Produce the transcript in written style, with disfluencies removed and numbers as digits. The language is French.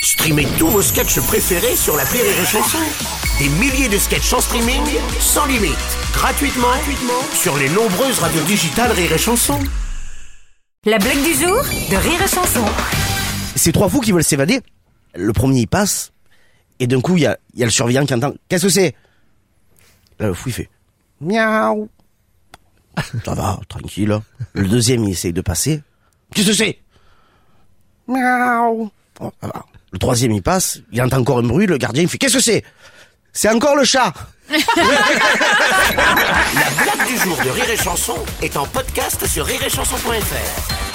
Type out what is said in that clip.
Streamez tous vos sketchs préférés sur l'appli Rire et Chanson. Des milliers de sketchs en streaming, sans limite, gratuitement sur les nombreuses radios digitales Rire et Chanson. La blague du jour de Rire et Chanson. C'est 3 fous qui veulent s'évader. Le premier il passe, et d'un coup il y a le surveillant qui entend. Qu'est-ce que c'est? Là le fou il fait miaou. Ça va, tranquille. Le deuxième il essaye de passer. Qu'est-ce que c'est? Miaou. Bon, ça va. Le troisième il passe, il entend encore un bruit, le gardien il fait qu'est-ce que c'est? C'est encore le chat. La blague du jour de Rire et Chanson est en podcast sur rireetchanson.fr.